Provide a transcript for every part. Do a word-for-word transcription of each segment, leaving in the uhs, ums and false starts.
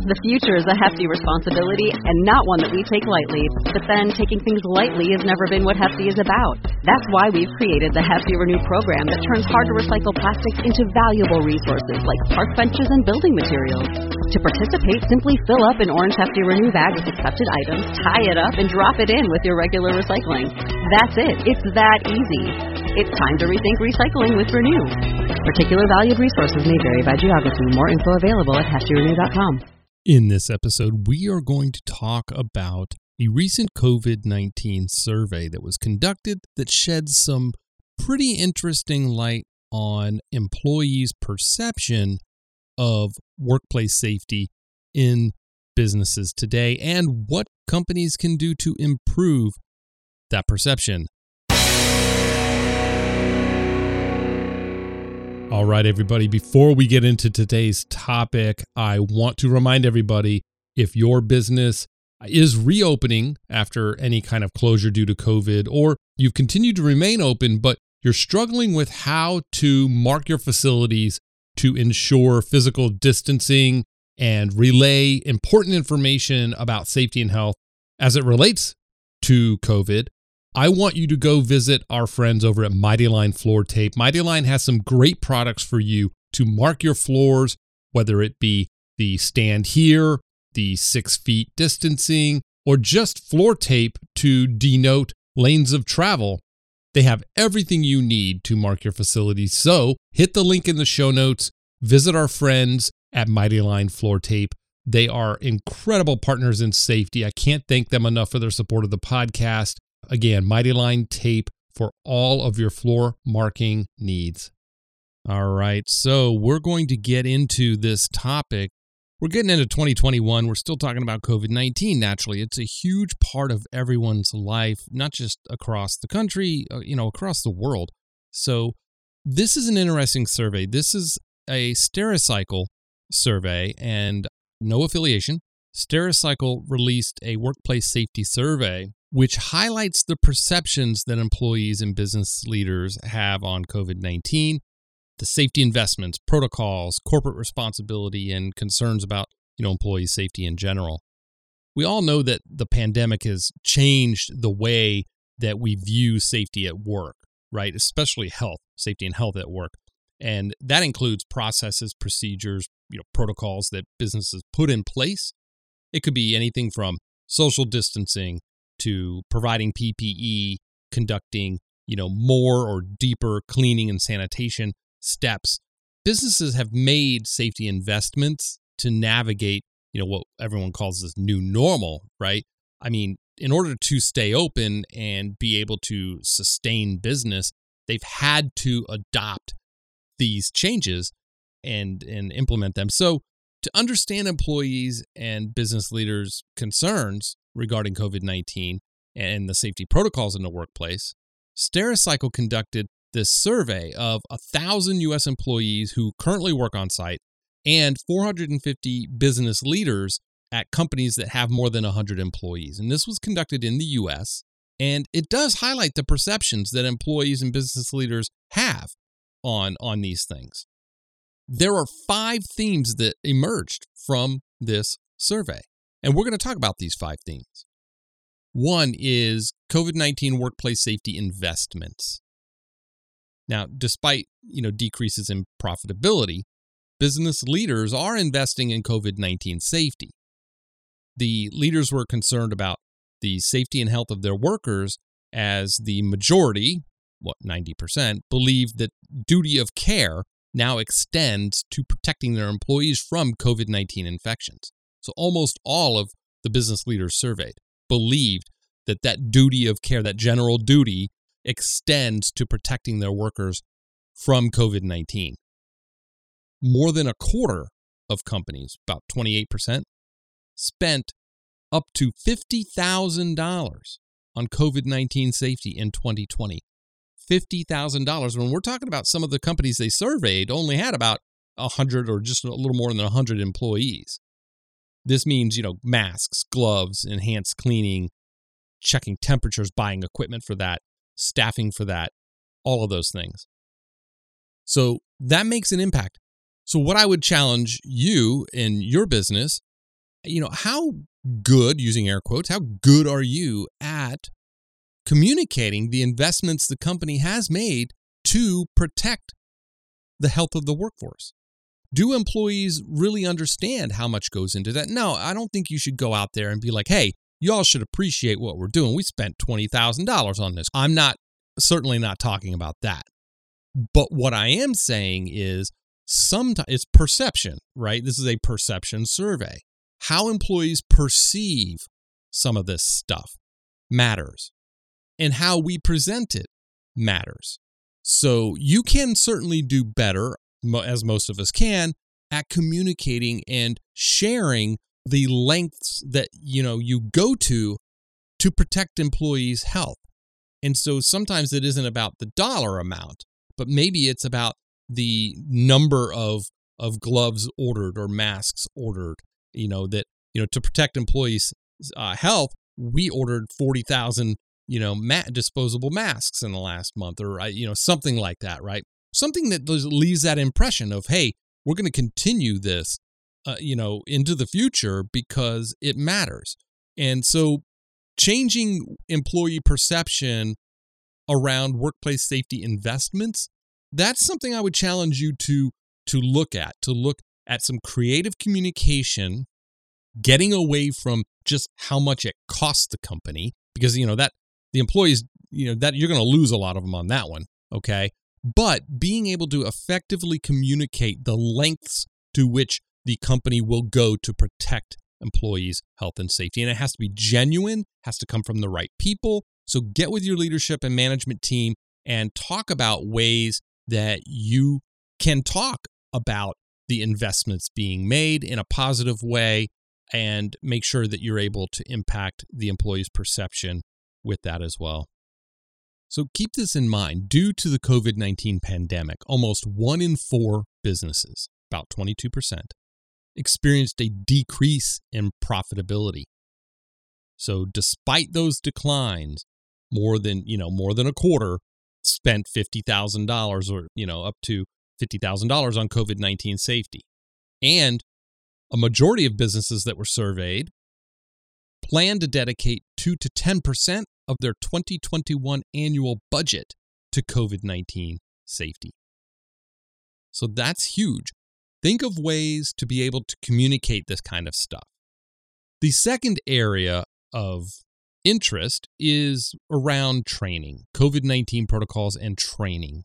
The future is a hefty responsibility and not one that we take lightly. But then, taking things lightly has never been what Hefty is about. That's why we've created the Hefty Renew program that turns hard-to-recycle plastics into valuable resources like park benches and building materials. To participate, simply fill up an orange Hefty Renew bag with accepted items, tie it up, and drop it in with your regular recycling. That's it. It's that easy. It's time to rethink recycling with Renew. Particular valued resources may vary by geography. More info available at hefty renew dot com. In this episode, we are going to talk about a recent COVID nineteen survey that was conducted that sheds some pretty interesting light on employees' perception of workplace safety in businesses today and what companies can do to improve that perception. All right, everybody, before we get into today's topic, I want to remind everybody, if your business is reopening after any kind of closure due to COVID, or you've continued to remain open, but you're struggling with how to mark your facilities to ensure physical distancing and relay important information about safety and health as it relates to COVID, I want you to go visit our friends over at Mighty Line Floor Tape. Mighty Line has some great products for you to mark your floors, whether it be the stand here, the six feet distancing, or just floor tape to denote lanes of travel. They have everything you need to mark your facility. So hit the link in the show notes, visit our friends at Mighty Line Floor Tape. They are incredible partners in safety. I can't thank them enough for their support of the podcast. Again, Mighty Line Tape for all of your floor marking needs. All right, so we're going to get into this topic. We're getting into twenty twenty-one. We're still talking about COVID nineteen, naturally. It's a huge part of everyone's life, not just across the country, you know, across the world. So this is an interesting survey. This is a Stericycle survey and no affiliation. Stericycle released a workplace safety survey which highlights the perceptions that employees and business leaders have on COVID nineteen, the safety investments, protocols, corporate responsibility, and concerns about, you know, employee safety in general. We all know that the pandemic has changed the way that we view safety at work, right? Especially health, safety and health at work. And that includes processes, procedures, you know, protocols that businesses put in place. It could be anything from social distancing to providing P P E, conducting, you know, more or deeper cleaning and sanitation steps. Businesses have made safety investments to navigate, you know, what everyone calls this new normal, right? I mean, in order to stay open and be able to sustain business, they've had to adopt these changes and, and implement them. So to understand employees and business leaders' concerns regarding COVID nineteen and the safety protocols in the workplace, Stericycle conducted this survey of one thousand U S employees who currently work on site and four hundred fifty business leaders at companies that have more than one hundred employees. And this was conducted in the U S, and it does highlight the perceptions that employees and business leaders have on, on these things. There are five themes that emerged from this survey, and we're going to talk about these five themes. One is COVID nineteen workplace safety investments. Now, despite, you know, decreases in profitability, business leaders are investing in COVID nineteen safety. The leaders were concerned about the safety and health of their workers, as the majority, what, ninety percent, believe that duty of care now extends to protecting their employees from COVID nineteen infections. So almost all of the business leaders surveyed believed that that duty of care, that general duty, extends to protecting their workers from COVID nineteen. More than a quarter of companies, about twenty-eight percent, spent up to fifty thousand dollars on COVID nineteen safety in twenty twenty. fifty thousand dollars. When we're talking about some of the companies they surveyed only had about one hundred or just a little more than one hundred employees. This means, you know, masks, gloves, enhanced cleaning, checking temperatures, buying equipment for that, staffing for that, all of those things. So that makes an impact. So what I would challenge you in your business you know, how good, using air quotes, how good are you at communicating the investments the company has made to protect the health of the workforce? Do employees really understand how much goes into that? No, I don't think you should go out there and be like, hey, y'all should appreciate what we're doing. We spent twenty thousand dollars on this. I'm not, certainly not talking about that. But what I am saying is sometimes it's perception, right? This is a perception survey. How employees perceive some of this stuff matters, and how we present it matters. So you can certainly do better, as most of us can, at communicating and sharing the lengths that, you know, you go to to protect employees' health. And so sometimes it isn't about the dollar amount, but maybe it's about the number of of gloves ordered or masks ordered. You know, that, you know, to protect employees' uh, health, we ordered forty thousand, you know, ma- disposable masks in the last month, or, you know, something like that, right? Something that leaves that impression of, hey, we're going to continue this, uh, you know, into the future because it matters. And so changing employee perception around workplace safety investments, that's something I would challenge you to to look at, to look at some creative communication, getting away from just how much it costs the company, because, you know, that the employees, you know, that you're going to lose a lot of them on that one, okay? But being able to effectively communicate the lengths to which the company will go to protect employees' health and safety. And it has to be genuine, has to come from the right people. So get with your leadership and management team and talk about ways that you can talk about the investments being made in a positive way, and make sure that you're able to impact the employee's perception with that as well. So keep this in mind. Due to the COVID nineteen pandemic, almost one in four businesses, about twenty-two percent, experienced a decrease in profitability. So despite those declines, more than, you know, more than a quarter spent fifty thousand dollars, or, you know, up to fifty thousand dollars on COVID nineteen safety. And a majority of businesses that were surveyed plan to dedicate two to ten percent of their twenty twenty-one annual budget to COVID nineteen safety. So that's huge. Think of ways to be able to communicate this kind of stuff. The second area of interest is around training, COVID nineteen protocols and training.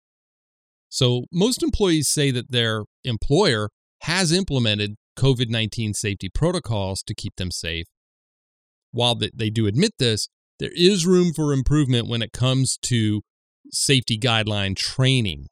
So most employees say that their employer has implemented COVID nineteen safety protocols to keep them safe. While they do admit this, there is room for improvement when it comes to safety guideline training.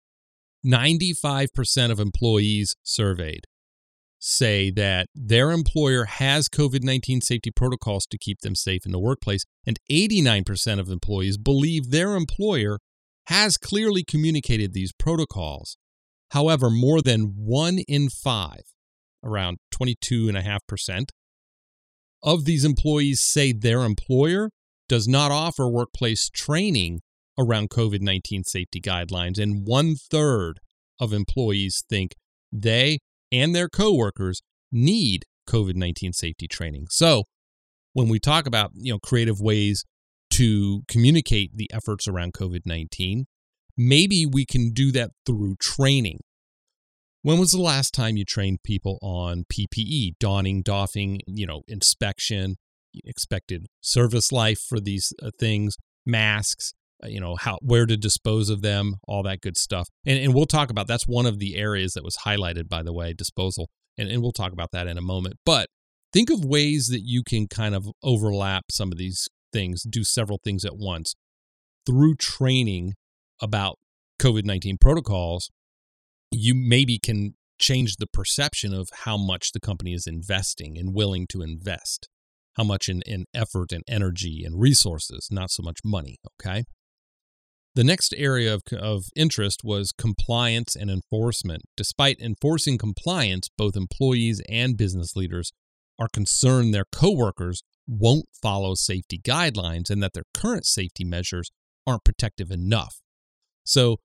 ninety-five percent of employees surveyed say that their employer has COVID nineteen safety protocols to keep them safe in the workplace, and eighty-nine percent of employees believe their employer has clearly communicated these protocols. However, more than one in five, around twenty-two point five percent, of these employees say their employer does not offer workplace training around COVID nineteen safety guidelines, and one-third of employees think they and their coworkers need COVID nineteen safety training. So when we talk about, you know, creative ways to communicate the efforts around COVID nineteen, maybe we can do that through training. When was the last time you trained people on P P E, donning, doffing, you know, inspection, expected service life for these uh, things, masks, uh, you know, how, where to dispose of them, all that good stuff. And and we'll talk about, that's one of the areas that was highlighted, by the way, disposal. And, and we'll talk about that in a moment. But think of ways that you can kind of overlap some of these things, do several things at once through training about COVID nineteen protocols. You maybe can change the perception of how much the company is investing and willing to invest, how much in, in effort and energy and resources, not so much money, okay? The next area of, of interest was compliance and enforcement. Despite enforcing compliance, both employees and business leaders are concerned their coworkers won't follow safety guidelines and that their current safety measures aren't protective enough. So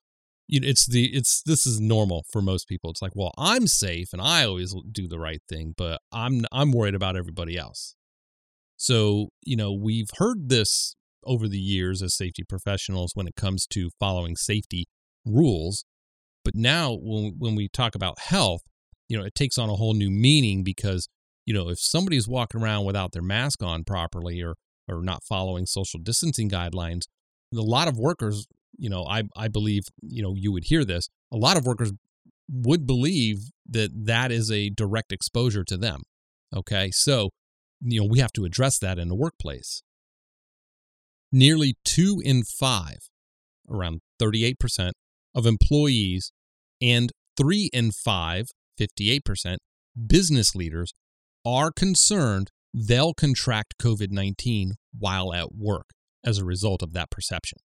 you know, it's the it's this is normal for most people. It's like, well, I'm safe and I always do the right thing, but I'm I'm worried about everybody else. So, you know, we've heard this over the years as safety professionals when it comes to following safety rules. But now when, when we talk about health, you know, it takes on a whole new meaning because, you know, if somebody's walking around without their mask on properly or or not following social distancing guidelines, a lot of workers, you know, I, I believe, you know, you would hear this, a lot of workers would believe that that is a direct exposure to them. Okay. So, you know, we have to address that in the workplace. Nearly two in five, around thirty-eight percent of employees and three in five, fifty-eight percent, business leaders are concerned they'll contract COVID nineteen while at work as a result of that perception.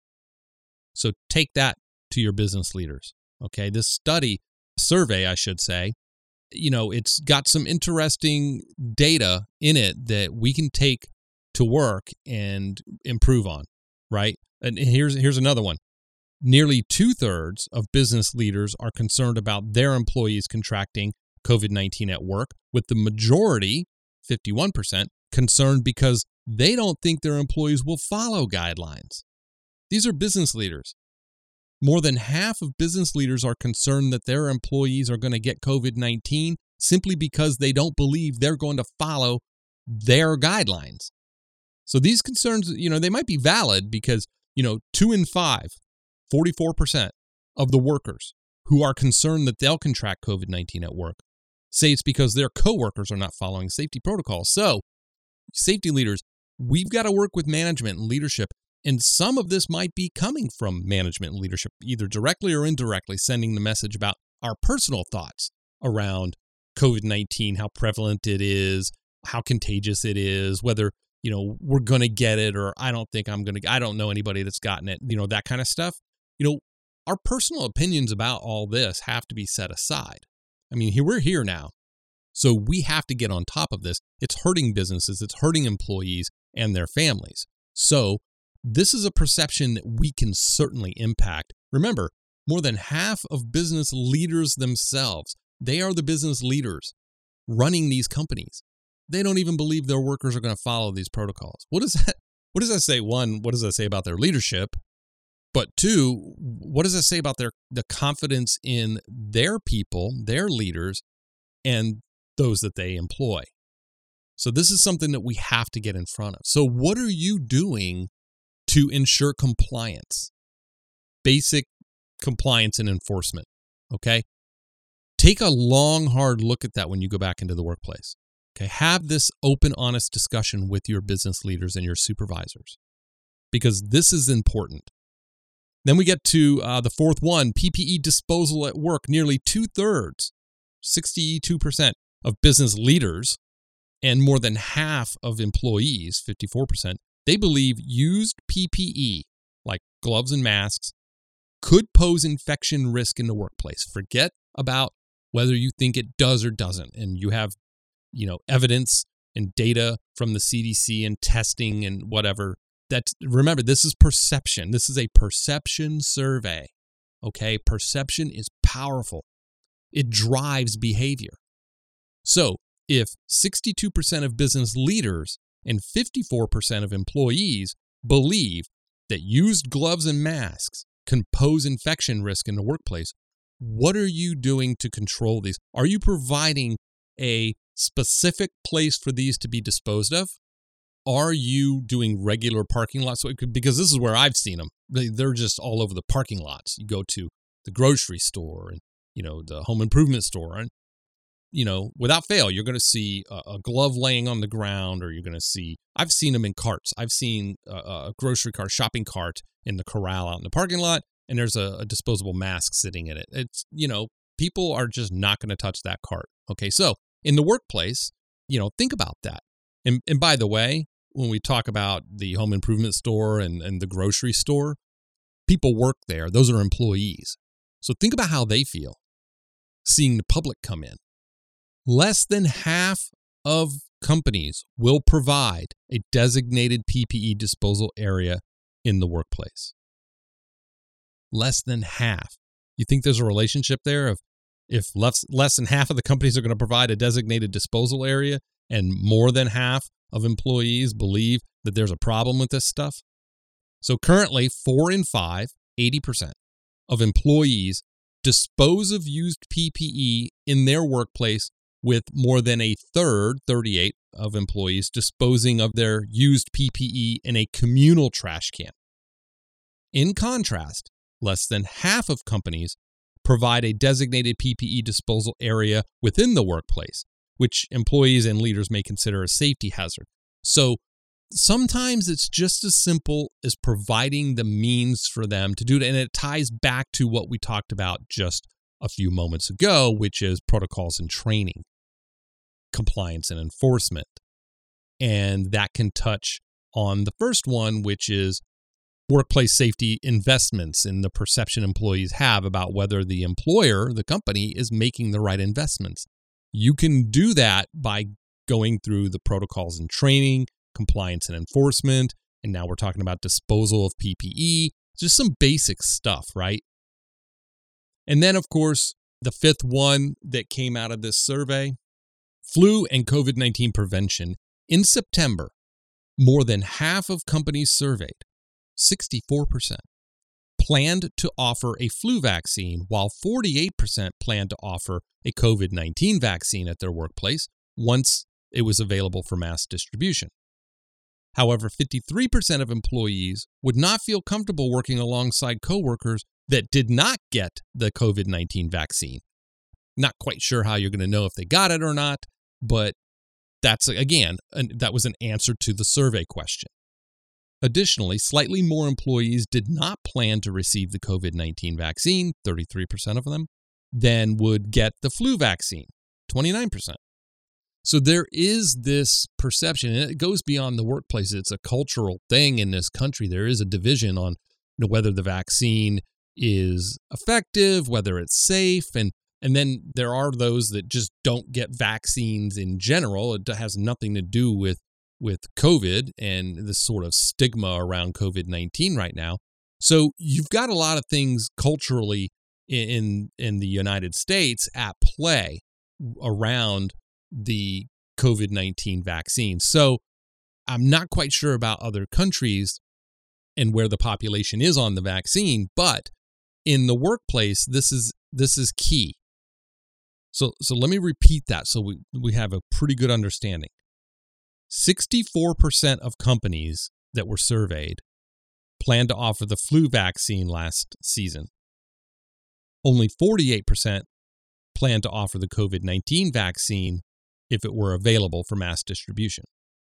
So take that to your business leaders. Okay, this study, survey, I should say, you know, it's got some interesting data in it that we can take to work and improve on, right? And here's here's another one. Nearly two-thirds of business leaders are concerned about their employees contracting COVID nineteen at work, with the majority, fifty-one percent, concerned because they don't think their employees will follow guidelines. These are business leaders. More than half of business leaders are concerned that their employees are going to get COVID nineteen simply because they don't believe they're going to follow their guidelines. So these concerns, you know, they might be valid because, you know, two in five, forty-four percent of the workers who are concerned that they'll contract COVID nineteen at work say it's because their coworkers are not following safety protocols. So, safety leaders, we've got to work with management and leadership, and some of this might be coming from management and leadership, either directly or indirectly, sending the message about our personal thoughts around COVID nineteen, how prevalent it is, how contagious it is, whether, you know, we're going to get it or I don't think I'm going to, I don't know anybody that's gotten it, you know, that kind of stuff. You know, our personal opinions about all this have to be set aside. I mean, here we're here now, so we have to get on top of this. It's hurting businesses, it's hurting employees and their families. So this is a perception that we can certainly impact. Remember, more than half of business leaders themselves, they are the business leaders running these companies. They don't even believe their workers are going to follow these protocols. What does that, what does that say? One, what does that say about their leadership? But two, what does that say about their the confidence in their people, their leaders, and those that they employ? So this is something that we have to get in front of. So what are you doing to ensure compliance? Basic compliance and enforcement, okay? Take a long, hard look at that when you go back into the workplace. Okay, have this open, honest discussion with your business leaders and your supervisors, because this is important. Then we get to uh, the fourth one, P P E disposal at work. Nearly two-thirds, sixty-two percent of business leaders and more than half of employees, fifty-four percent, they believe used P P E, like gloves and masks, could pose infection risk in the workplace. Forget about whether you think it does or doesn't. And you have, you know, evidence and data from the C D C and testing and whatever. That's, remember, this is perception. This is a perception survey. Okay, perception is powerful. It drives behavior. So if sixty-two percent of business leaders and fifty-four percent of employees believe that used gloves and masks can pose infection risk in the workplace, what are you doing to control these? Are you providing a specific place for these to be disposed of? Are you doing regular parking lots? Because this is where I've seen them. They're just all over the parking lots. You go to the grocery store and, you know, the home improvement store, and, you know, without fail, you're going to see a, a glove laying on the ground, or you're going to see, I've seen them in carts. I've seen a, a grocery cart, shopping cart in the corral out in the parking lot, and there's a, a disposable mask sitting in it. It's, you know, people are just not going to touch that cart. Okay, so in the workplace, you know, think about that. And and by the way, when we talk about the home improvement store and, and the grocery store, people work there. Those are employees. So think about how they feel seeing the public come in. Less than half of companies will provide a designated P P E disposal area in the workplace. Less than half. You think there's a relationship there of if less, less than half of the companies are going to provide a designated disposal area and more than half of employees believe that there's a problem with this stuff? So currently, four in five, eighty percent of employees dispose of used P P E in their workplace, with more than a third, thirty-eight, of employees disposing of their used P P E in a communal trash can. In contrast, less than half of companies provide a designated P P E disposal area within the workplace, which employees and leaders may consider a safety hazard. So sometimes it's just as simple as providing the means for them to do it. And it ties back to what we talked about just a few moments ago, which is protocols and training, compliance and enforcement. And that can touch on the first one, which is workplace safety investments and the perception employees have about whether the employer, the company, is making the right investments. You can do that by going through the protocols and training, compliance and enforcement, and now we're talking about disposal of P P E, just some basic stuff, right? And then, of course, the fifth one that came out of this survey, flu and COVID nineteen prevention. In September, more than half of companies surveyed, sixty-four percent, planned to offer a flu vaccine, while forty-eight percent planned to offer a COVID nineteen vaccine at their workplace once it was available for mass distribution. However, fifty-three percent of employees would not feel comfortable working alongside coworkers that did not get the COVID nineteen vaccine. Not quite sure how you're going to know if they got it or not, but that's, again, that was an answer to the survey question. Additionally, slightly more employees did not plan to receive the COVID nineteen vaccine, thirty-three percent of them, than would get the flu vaccine, twenty-nine percent. So there is this perception, and it goes beyond the workplace. It's a cultural thing in this country. There is a division on, you know, whether the vaccine is effective, whether it's safe, and and then there are those that just don't get vaccines in general. It has nothing to do with with COVID and this sort of stigma around COVID nineteen right now. So you've got a lot of things culturally in in the United States at play around the COVID nineteen vaccine. So I'm not quite sure about other countries and where the population is on the vaccine, but in the workplace, this is this is key. So so let me repeat that so we, we have a pretty good understanding. sixty-four percent of companies that were surveyed planned to offer the flu vaccine last season. Only forty-eight percent planned to offer the COVID nineteen vaccine if it were available for mass distribution.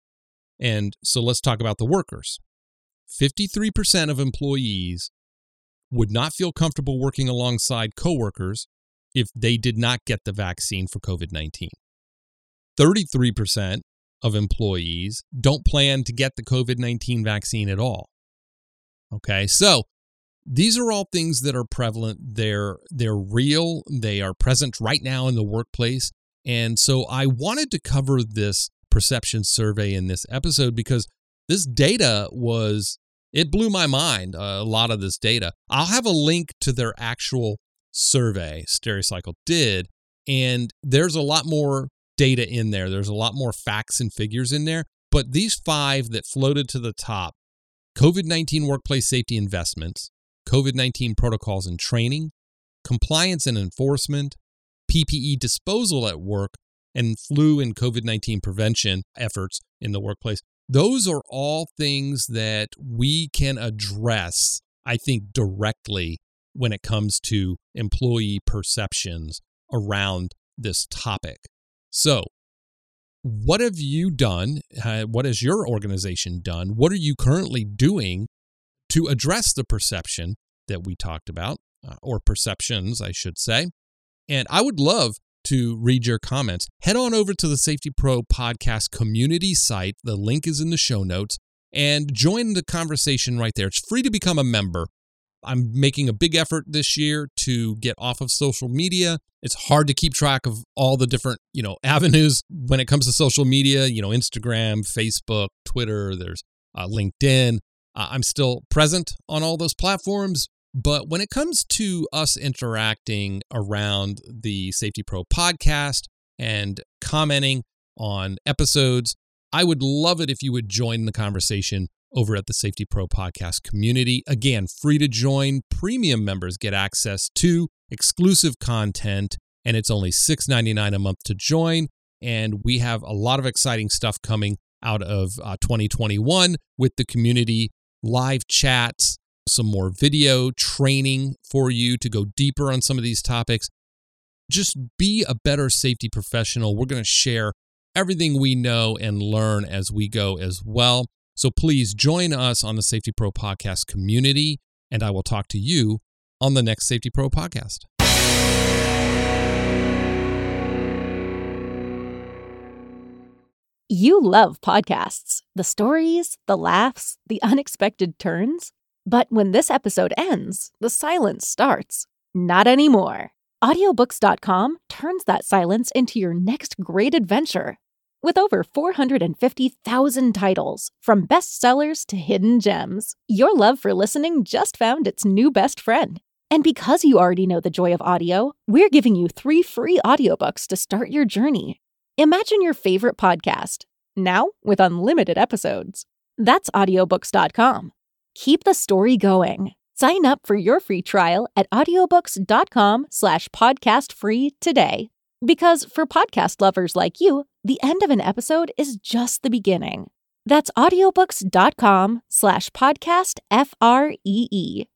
And so let's talk about the workers. fifty-three percent of employees would not feel comfortable working alongside coworkers if they did not get the vaccine for COVID nineteen. thirty-three percent of employees don't plan to get the COVID nineteen vaccine at all. Okay, so these are all things that are prevalent. They're they're real. They are present right now in the workplace. And so I wanted to cover this perception survey in this episode because this data was, it blew my mind, uh, a lot of this data. I'll have a link to their actual survey Stericycle did, and there's a lot more data in there. There's a lot more facts and figures in there, but these five that floated to the top, COVID nineteen workplace safety investments, COVID nineteen protocols and training, compliance and enforcement, P P E disposal at work, and flu and COVID nineteen prevention efforts in the workplace. Those are all things that we can address, I think, directly when it comes to employee perceptions around this topic. So, what have you done? Uh, what has your organization done? What are you currently doing to address the perception that we talked about, uh, or perceptions, I should say? And I would love to read your comments. Head on over to the Safety Pro Podcast community site. The link is in the show notes, and join the conversation right there. It's free to become a member. I'm making a big effort this year to get off of social media. It's hard to keep track of all the different, you know, avenues when it comes to social media, you know, Instagram, Facebook, Twitter, there's uh, LinkedIn. Uh, I'm still present on all those platforms, But when it comes to us interacting around the Safety Pro podcast and commenting on episodes, I would love it if you would join the conversation over at the Safety Pro podcast community. Again, free to join. Premium members get access to exclusive content, and it's only six dollars and ninety-nine cents a month to join. And we have a lot of exciting stuff coming out of uh, twenty twenty-one with the community, live chats, some more video training for you to go deeper on some of these topics. Just be a better safety professional. We're going to share everything we know and learn as we go as well. So please join us on the Safety Pro podcast community, and I will talk to you on the next Safety Pro podcast. You love podcasts, the stories, the laughs, the unexpected turns. But when this episode ends, the silence starts. Not anymore. Audiobooks dot com turns that silence into your next great adventure. With over four hundred fifty thousand titles, from bestsellers to hidden gems, your love for listening just found its new best friend. And because you already know the joy of audio, we're giving you three free audiobooks to start your journey. Imagine your favorite podcast, now with unlimited episodes. That's audiobooks dot com. Keep the story going. Sign up for your free trial at audiobooks dot com slash podcast free today. Because for podcast lovers like you, the end of an episode is just the beginning. That's audiobooks dot com slash podcast F R E E.